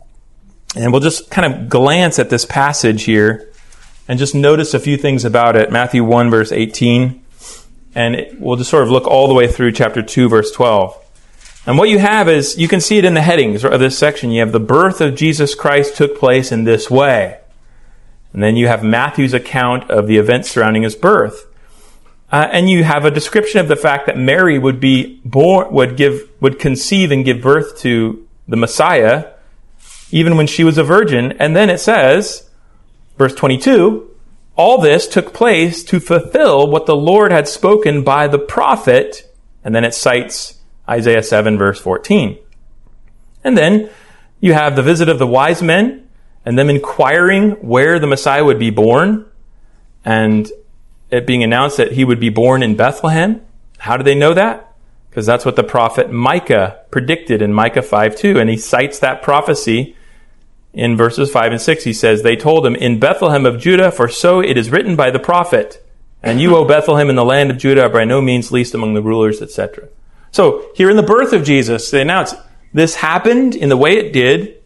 And we'll just kind of glance at this passage here and just notice a few things about it. Matthew one, verse eighteen. And it, we'll just sort of look all the way through chapter two, verse twelve. And what you have is, you can see it in the headings of this section. You have the birth of Jesus Christ took place in this way. And then you have Matthew's account of the events surrounding his birth. Uh, and you have a description of the fact that Mary would be born, would give, would conceive and give birth to the Messiah, even when she was a virgin. And then it says, verse twenty-two, all this took place to fulfill what the Lord had spoken by the prophet. And then it cites Isaiah seven, verse fourteen. And then you have the visit of the wise men and them inquiring where the Messiah would be born, and it being announced that he would be born in Bethlehem. How do they know that? Because that's what the prophet Micah predicted in Micah five two. And he cites that prophecy in verses five and six. He says, they told him, in Bethlehem of Judah, for so it is written by the prophet, and you, O Bethlehem, in the land of Judah, are by no means least among the rulers, et cetera. So here in the birth of Jesus, they announce this happened in the way it did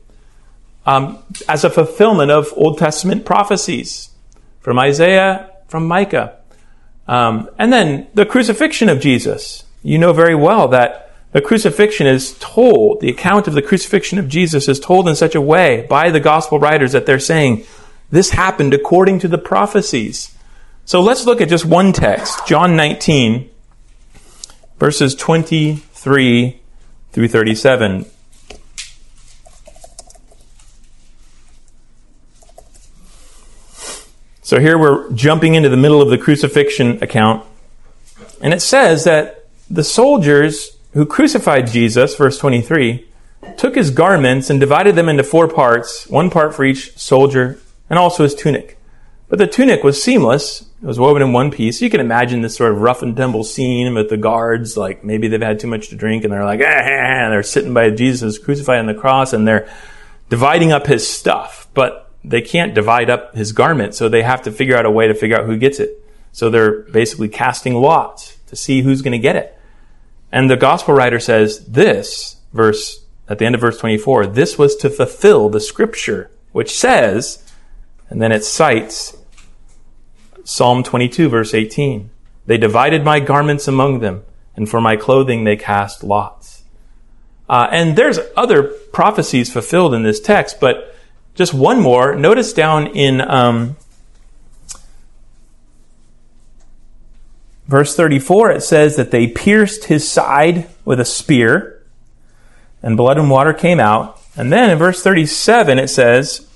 um, as a fulfillment of Old Testament prophecies from Isaiah, from Micah. Um, and then the crucifixion of Jesus. you know very well that the crucifixion is told, the account of the crucifixion of Jesus is told in such a way by the gospel writers that they're saying, this happened according to the prophecies. So let's look at just one text, John nineteen, verses twenty-three through thirty-seven. So here we're jumping into the middle of the crucifixion account. And it says that the soldiers who crucified Jesus, verse twenty-three, took his garments and divided them into four parts, one part for each soldier, and also his tunic. But the tunic was seamless. It was woven in one piece. You can imagine this sort of rough and tumble scene with the guards, like maybe they've had too much to drink and they're like, ah, and they're sitting by Jesus crucified on the cross and they're dividing up his stuff. But they can't divide up his garment, so they have to figure out a way to figure out who gets it. So they're basically casting lots to see who's going to get it. And the gospel writer says this, verse at the end of verse twenty-four, this was to fulfill the scripture, which says, and then it cites Psalm twenty-two, verse eighteen. They divided my garments among them, and for my clothing they cast lots. Uh, and there's other prophecies fulfilled in this text, but just one more. Notice down in um, verse thirty-four, it says that they pierced his side with a spear, and blood and water came out. And then in verse thirty-seven, it says,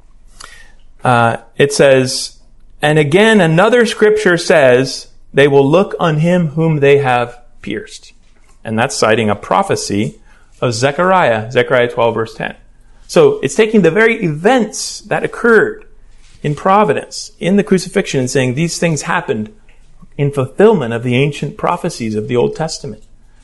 uh, it says, and again, another scripture says, they will look on him whom they have pierced. And that's citing a prophecy of Zechariah, Zechariah twelve, verse ten. So it's taking the very events that occurred in providence, in the crucifixion, and saying these things happened in fulfillment of the ancient prophecies of the Old Testament.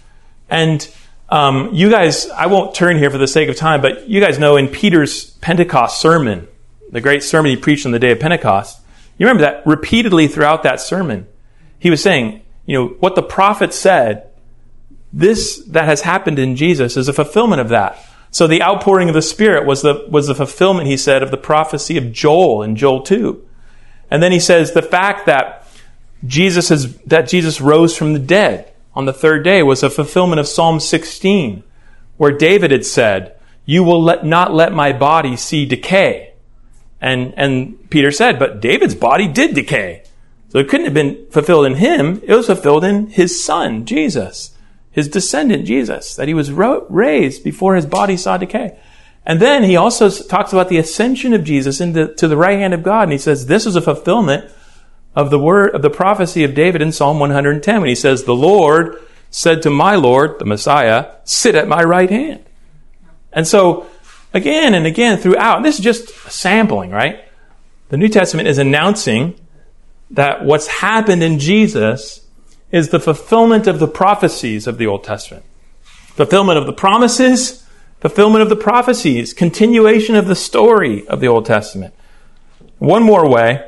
And um, you guys, I won't turn here for the sake of time, but you guys know in Peter's Pentecost sermon, the great sermon he preached on the day of Pentecost, you remember that repeatedly throughout that sermon, he was saying, you know, what the prophet said, this that has happened in Jesus is a fulfillment of that. So the outpouring of the Spirit was the was the fulfillment, he said, of the prophecy of Joel in Joel two. And then he says the fact that Jesus is that Jesus rose from the dead on the third day was a fulfillment of Psalm sixteen, where David had said, "You will let, not let my body see decay." And and Peter said, but David's body did decay. So it couldn't have been fulfilled in him. It was fulfilled in his son, Jesus, his descendant, Jesus, that he was ro- raised before his body saw decay. And then he also talks about the ascension of Jesus into to the right hand of God. And he says, this is a fulfillment of the word of the prophecy of David in Psalm one hundred ten, when he says, the Lord said to my Lord, the Messiah, sit at my right hand. And so, again and again throughout, and this is just a sampling, right? The New Testament is announcing that what's happened in Jesus is the fulfillment of the prophecies of the Old Testament. Fulfillment of the promises, fulfillment of the prophecies, continuation of the story of the Old Testament. One more way,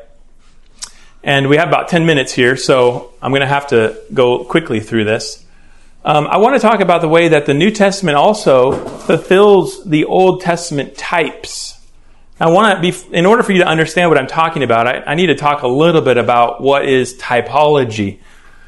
and we have about ten minutes here, so I'm going to have to go quickly through this. Um, I want to talk about the way that the New Testament also fulfills the Old Testament types. I want to be, in order for you to understand what I'm talking about, I, I need to talk a little bit about what is typology.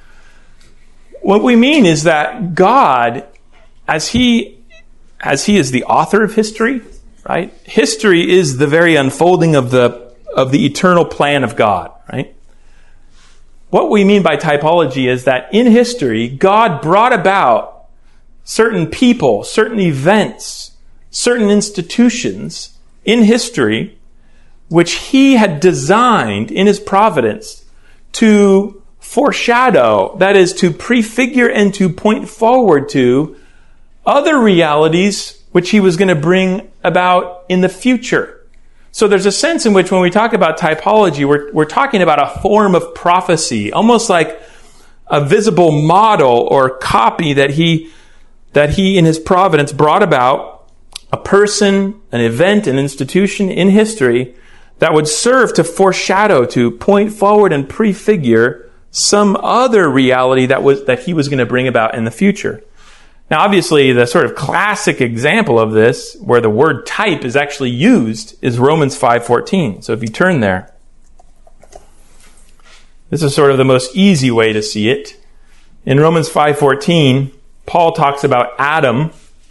What we mean is that God, as He, as He is the author of history, right? History is the very unfolding of the of the eternal plan of God, right? What we mean by typology is that in history, God brought about certain people, certain events, certain institutions in history, which He had designed in His providence to foreshadow, that is, to prefigure and to point forward to other realities which He was going to bring about in the future. So there's a sense in which when we talk about typology, we're, we're talking about a form of prophecy, almost like a visible model or copy that he, that he in His providence brought about, a person, an event, an institution in history that would serve to foreshadow, to point forward and prefigure some other reality that was that He was going to bring about in the future. Now, obviously, the sort of classic example of this, where the word type is actually used, is Romans five fourteen. So if you turn there, this is sort of the most easy way to see it. In Romans five fourteen, Paul talks about Adam,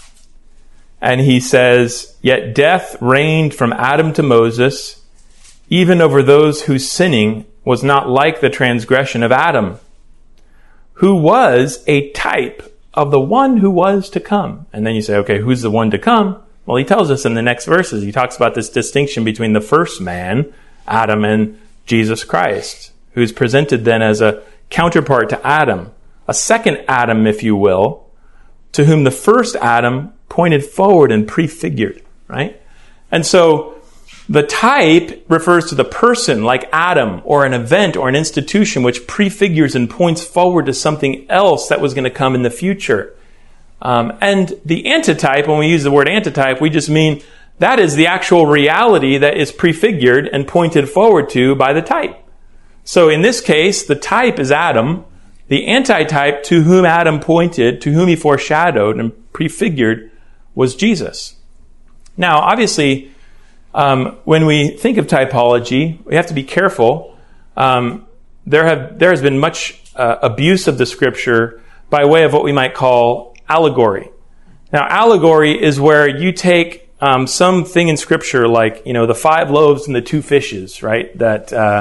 and he says, "Yet death reigned from Adam to Moses, even over those whose sinning was not like the transgression of Adam, who was a type of the one who was to come." And then you say, okay, who's the one to come? Well, he tells us in the next verses. He talks about this distinction between the first man, Adam, and Jesus Christ, who's presented then as a counterpart to Adam, a second Adam, if you will, to whom the first Adam pointed forward and prefigured, right? And so the type refers to the person like Adam, or an event or an institution which prefigures and points forward to something else that was going to come in the future. Um, and the antitype, when we use the word antitype, we just mean that is the actual reality that is prefigured and pointed forward to by the type. So in this case, the type is Adam. The antitype to whom Adam pointed, to whom he foreshadowed and prefigured, was Jesus. Now, obviously, Um, when we think of typology, we have to be careful. Um, there have there has been much uh, abuse of the Scripture by way of what we might call allegory. Now, allegory is where you take um, something in Scripture, like you know the five loaves and the two fishes, right? That uh,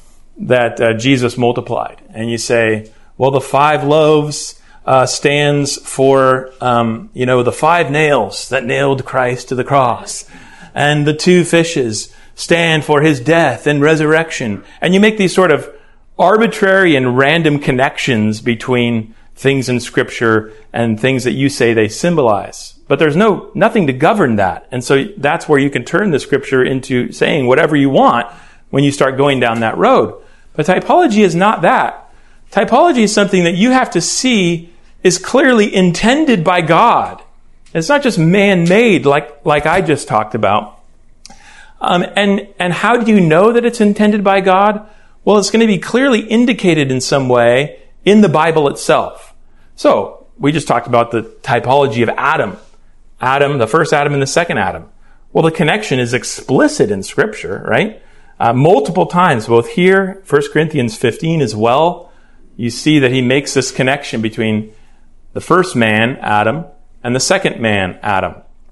that uh, Jesus multiplied, and you say, well, the five loaves uh, stands for um, you know the five nails that nailed Christ to the cross. And the two fishes stand for his death and resurrection. And you make these sort of arbitrary and random connections between things in Scripture and things that you say they symbolize. But there's no nothing to govern that. And so that's where you can turn the Scripture into saying whatever you want when you start going down that road. But typology is not that. Typology is something that you have to see is clearly intended by God. It's not just man-made like, like I just talked about. Um, and, and how do you know that it's intended by God? Well, it's going to be clearly indicated in some way in the Bible itself. So, we just talked about the typology of Adam. Adam, the first Adam and the second Adam. Well, the connection is explicit in Scripture, right? Uh, multiple times, both here, First Corinthians fifteen as well, you see that he makes this connection between the first man, Adam, and the second man, Adam.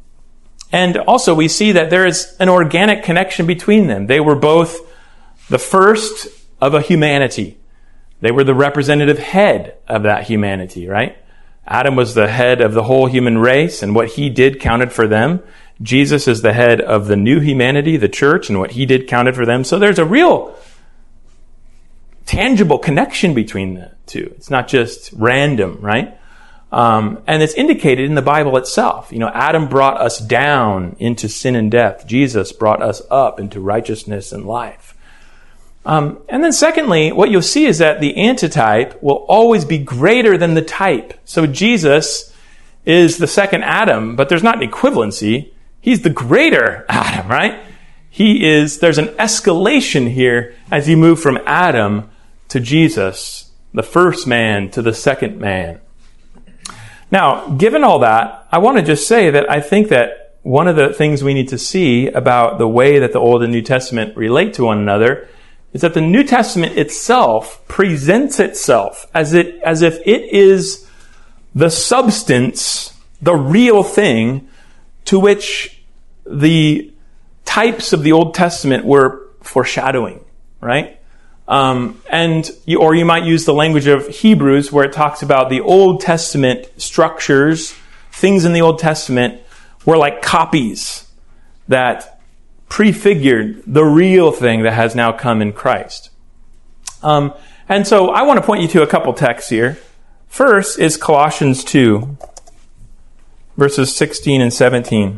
And also we see that there is an organic connection between them. They were both the first of a humanity. They were the representative head of that humanity, right? Adam was the head of the whole human race, and what he did counted for them. Jesus is the head of the new humanity, the church, and what he did counted for them. So there's a real tangible connection between the two. It's not just random, right? Um, and it's indicated in the Bible itself. You know, Adam brought us down into sin and death. Jesus brought us up into righteousness and life. Um, and then secondly, what you'll see is that the antitype will always be greater than the type. So Jesus is the second Adam, but there's not an equivalency. He's the greater Adam, right? He is, there's an escalation here as you move from Adam to Jesus, the first man to the second man. Now, given all that, I want to just say that I think that one of the things we need to see about the way that the Old and New Testament relate to one another is that the New Testament itself presents itself as it as if it is the substance, the real thing, to which the types of the Old Testament were foreshadowing, right? Um, and you, or you might use the language of Hebrews, where it talks about the Old Testament structures, things in the Old Testament were like copies that prefigured the real thing that has now come in Christ. Um, and so I want to point you to a couple texts here. First is Colossians two, verses sixteen and seventeen.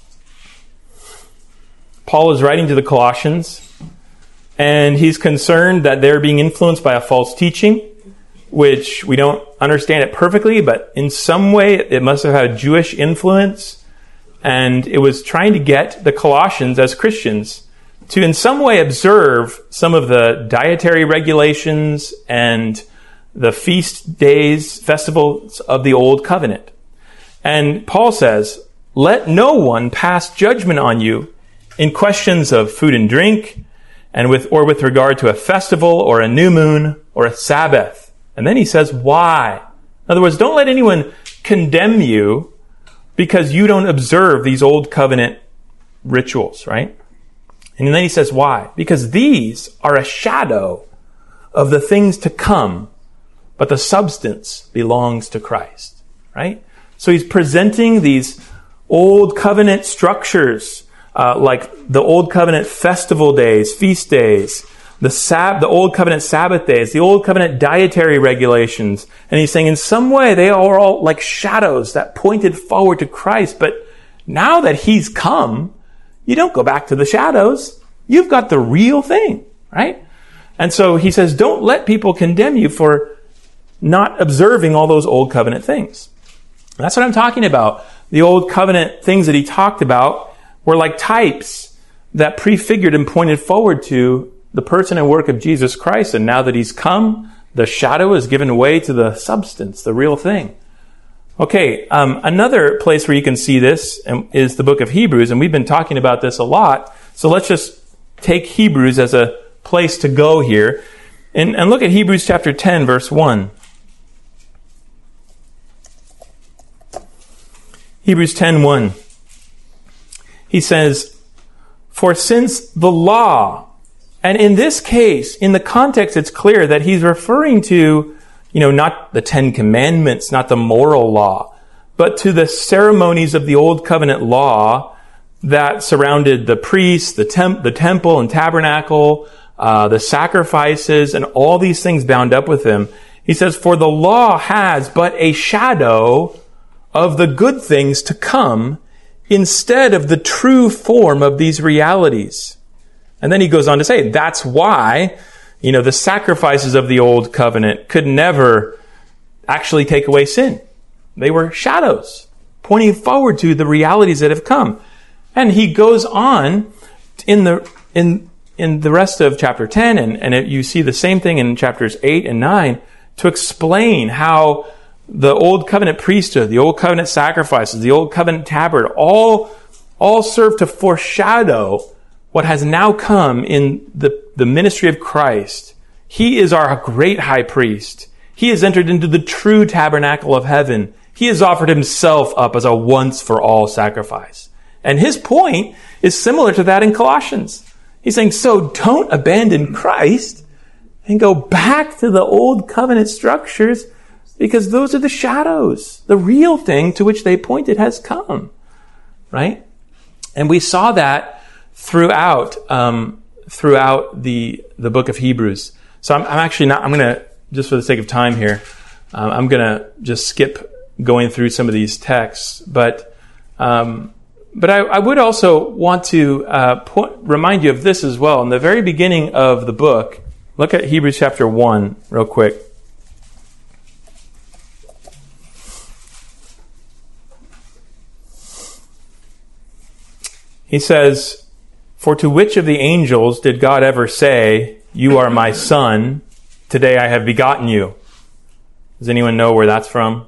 Paul is writing to the Colossians, and he's concerned that they're being influenced by a false teaching, which we don't understand it perfectly, but in some way it must have had Jewish influence. And it was trying to get the Colossians as Christians to in some way observe some of the dietary regulations and the feast days, festivals of the Old Covenant. And Paul says, "Let no one pass judgment on you in questions of food and drink, and with or with regard to a festival or a new moon or a Sabbath And then he says, why? In other words, don't let anyone condemn you because you don't observe these old covenant rituals, right? And then he says, why? Because these are a shadow of the things to come, but the substance belongs to Christ, right? So he's presenting these old covenant structures, uh, like the old covenant festival days, feast days, the sab- the old covenant Sabbath days, the old covenant dietary regulations. And he's saying in some way they are all like shadows that pointed forward to Christ. But now that he's come, you don't go back to the shadows. You've got the real thing, right? And so he says, don't let people condemn you for not observing all those old covenant things. And that's what I'm talking about. The old covenant things that he talked about were like types that prefigured and pointed forward to the person and work of Jesus Christ. And now that he's come, the shadow is given way to the substance, the real thing. Okay, um, another place where you can see this is the book of Hebrews, and we've been talking about this a lot. So let's just take Hebrews as a place to go here. And, and look at Hebrews chapter ten, verse one. Hebrews ten one. He says, for since the law, and in this case, in the context, it's clear that he's referring to, you know, not the Ten Commandments, not the moral law, but to the ceremonies of the Old Covenant law that surrounded the priests, the, temp- the temple and tabernacle, uh, the sacrifices, and all these things bound up with them. He says, for the law has but a shadow of the good things to come instead of the true form of these realities. And then he goes on to say, that's why, you know, the sacrifices of the old covenant could never actually take away sin. They were shadows, pointing forward to the realities that have come. And he goes on in the in in the rest of chapter ten, and, and it, you see the same thing in chapters eight and nine, to explain how the old covenant priesthood, the old covenant sacrifices, the old covenant tabernacle, all, all serve to foreshadow what has now come in the, the ministry of Christ. He is our great high priest. He has entered into the true tabernacle of heaven. He has offered himself up as a once-for-all sacrifice. And his point is similar to that in Colossians. He's saying, so don't abandon Christ and go back to the old covenant structures, because those are the shadows. The real thing to which they pointed has come. Right? And we saw that throughout um, throughout the the book of Hebrews. So I'm, I'm actually not, I'm going to, just for the sake of time here, um, I'm going to just skip going through some of these texts. But um, but I, I would also want to uh, point, remind you of this as well. In the very beginning of the book, look at Hebrews chapter one real quick. He says, for to which of the angels did God ever say, you are my son, today I have begotten you? Does anyone know where that's from?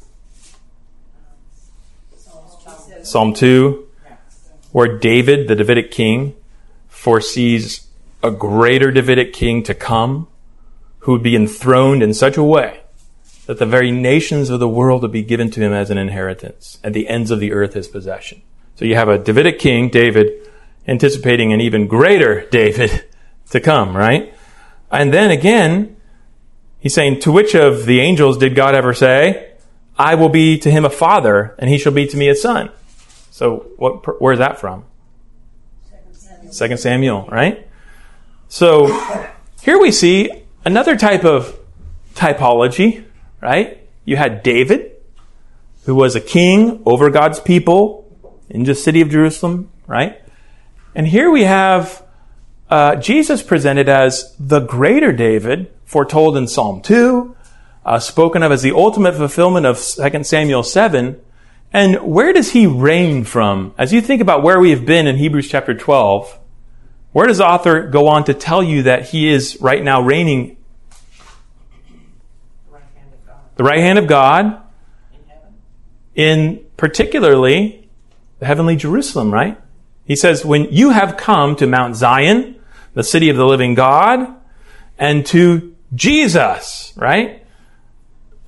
Psalm two, where David, the Davidic king, foresees a greater Davidic king to come, who would be enthroned in such a way that the very nations of the world would be given to him as an inheritance, and the ends of the earth his possession. So you have a Davidic king, David, anticipating an even greater David to come, right? And then again, he's saying, to which of the angels did God ever say, I will be to him a father, and he shall be to me a son? So what? Where's that from? Second Samuel, right? So here we see another type of typology, right? You had David, who was a king over God's people in the city of Jerusalem, right? And here we have uh, Jesus presented as the greater David, foretold in Psalm two, uh, spoken of as the ultimate fulfillment of Second Samuel seven. And where does he reign from? As you think about where we have been in Hebrews chapter twelve, where does the author go on to tell you that he is right now reigning? The right hand of God. The right hand of God. In heaven. In particularly the heavenly Jerusalem, right? He says, when you have come to Mount Zion, the city of the living God, and to Jesus, right?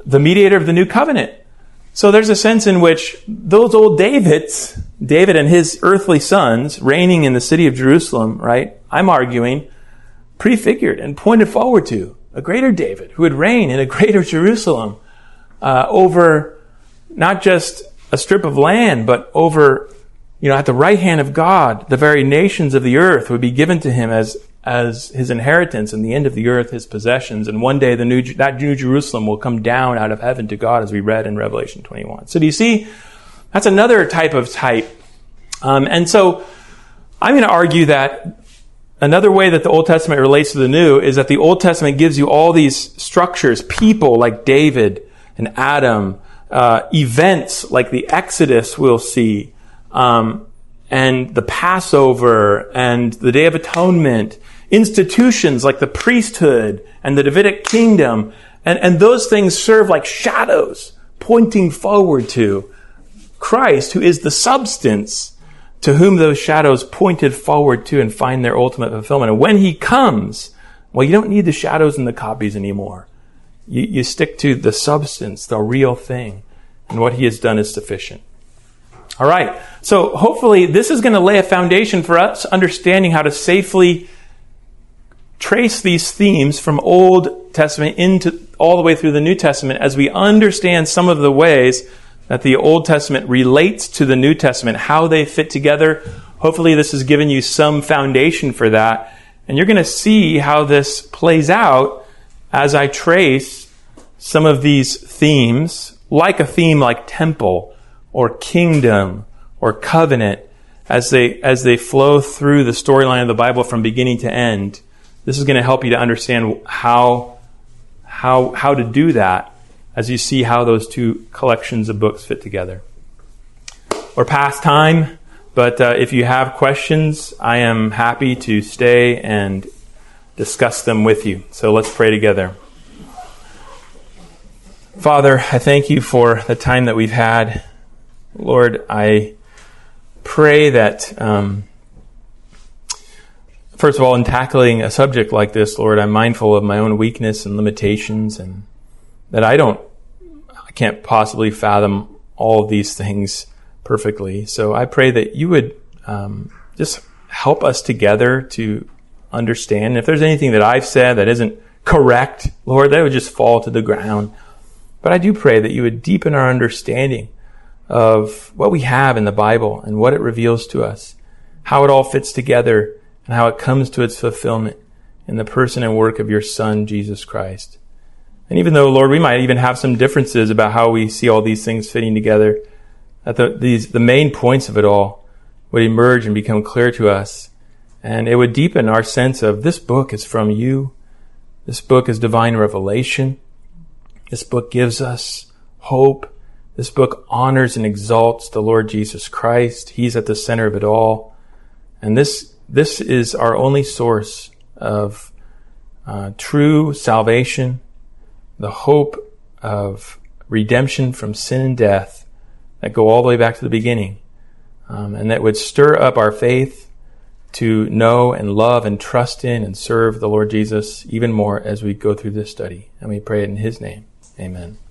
the mediator of the new covenant. So there's a sense in which those old Davids, David and his earthly sons reigning in the city of Jerusalem, right? I'm arguing, prefigured and pointed forward to a greater David who would reign in a greater Jerusalem uh, over not just a strip of land, but over, you know, at the right hand of God, the very nations of the earth would be given to him as as his inheritance, and the end of the earth his possessions. And one day the new that new Jerusalem will come down out of heaven to God, as we read in Revelation twenty-one. So do you see? That's another type of type. Um, and so I'm going to argue that another way that the Old Testament relates to the New is that the Old Testament gives you all these structures, people like David and Adam, uh, events like the Exodus we'll see, um, and the Passover and the Day of Atonement, institutions like the priesthood and the Davidic kingdom, and, and those things serve like shadows pointing forward to Christ, who is the substance to whom those shadows pointed forward to and find their ultimate fulfillment. And when he comes, well, you don't need the shadows and the copies anymore. You, you stick to the substance, the real thing, and what he has done is sufficient. All right, so hopefully this is going to lay a foundation for us understanding how to safely trace these themes from Old Testament into all the way through the New Testament as we understand some of the ways that the Old Testament relates to the New Testament, how they fit together. Hopefully this has given you some foundation for that. And you're going to see how this plays out as I trace some of these themes, like a theme like temple or kingdom or covenant, as they as they flow through the storyline of the Bible from beginning to end. This is going to help you to understand how how how to do that as you see how those two collections of books fit together. We're past time, but uh, if you have questions, I am happy to stay and discuss them with you. So let's pray together. Father, I thank you for the time that we've had. Lord, I pray that, um, first of all, in tackling a subject like this, Lord, I'm mindful of my own weakness and limitations, and that I don't, I can't possibly fathom all of these things perfectly. So I pray that you would um, just help us together to understand. And if there's anything that I've said that isn't correct, Lord, that would just fall to the ground. But I do pray that you would deepen our understanding of what we have in the Bible and what it reveals to us, how it all fits together, and how it comes to its fulfillment in the person and work of your Son, Jesus Christ. And even though, Lord, we might even have some differences about how we see all these things fitting together, that the, these, the main points of it all would emerge and become clear to us. And it would deepen our sense of this book is from you. This book is divine revelation. This book gives us hope. This book honors and exalts the Lord Jesus Christ. He's at the center of it all. And this this is our only source of uh, true salvation, the hope of redemption from sin and death that go all the way back to the beginning, um, and that would stir up our faith to know and love and trust in and serve the Lord Jesus even more as we go through this study. And we pray it in his name. Amen.